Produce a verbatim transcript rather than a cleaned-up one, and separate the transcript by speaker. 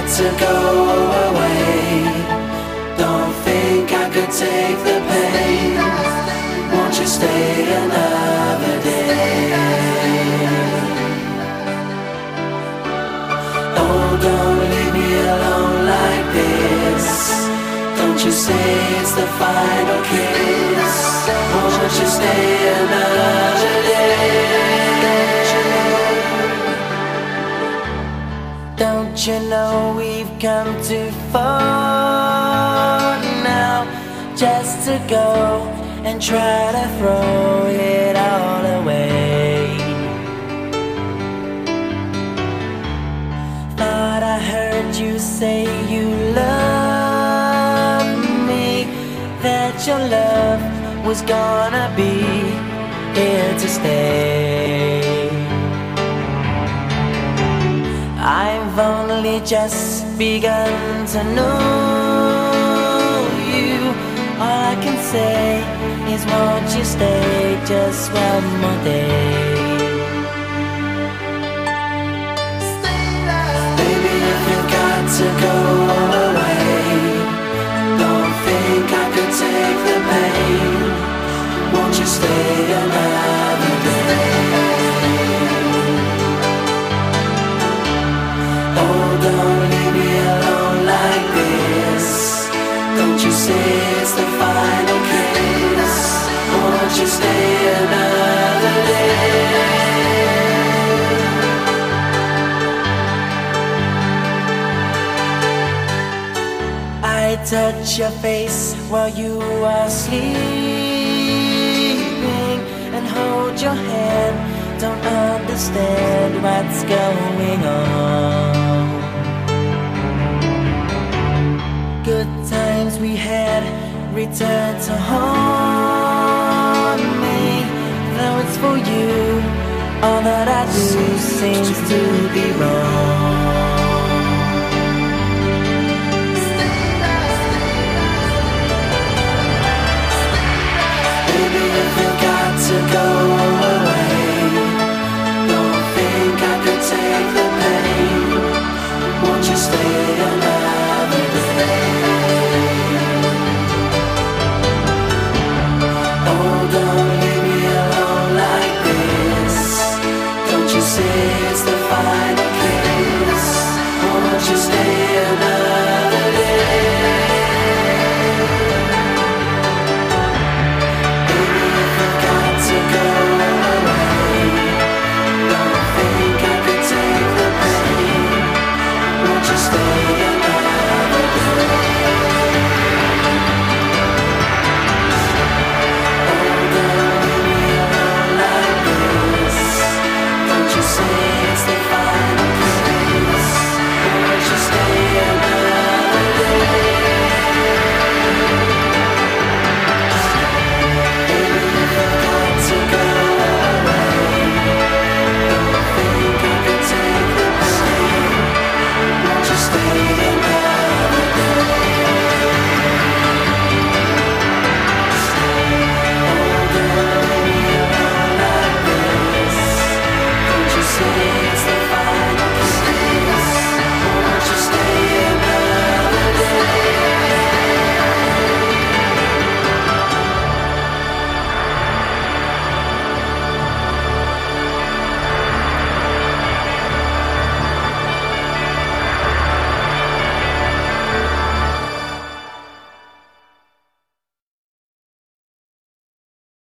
Speaker 1: to go away. Don't think I could take the pain. Won't you stay another day? Oh, don't leave me alone like this. Don't you say it's the final kiss. Won't you stay another day? Don't you know we've come too far now, just to go and try to throw it all away? Thought I heard you say you love me, that your love was gonna be here to stay. I've only just begun to know you. All I can say is won't you stay just one more day? Baby, if you've got to go away, don't think I could take the pain. Won't you stay another day? Oh, don't leave me alone like this. Don't you say it's the final kiss. Won't you stay another day? I touch your face while you are sleeping and hold your hand. Don't understand what's going on. Good times we had return to haunt me. Though it's for you, all that I do seems to be wrong. Baby, if you've got to go away, don't think I could take the pain. Won't you stay another day? Oh, don't leave me alone like this. Don't you say it's the final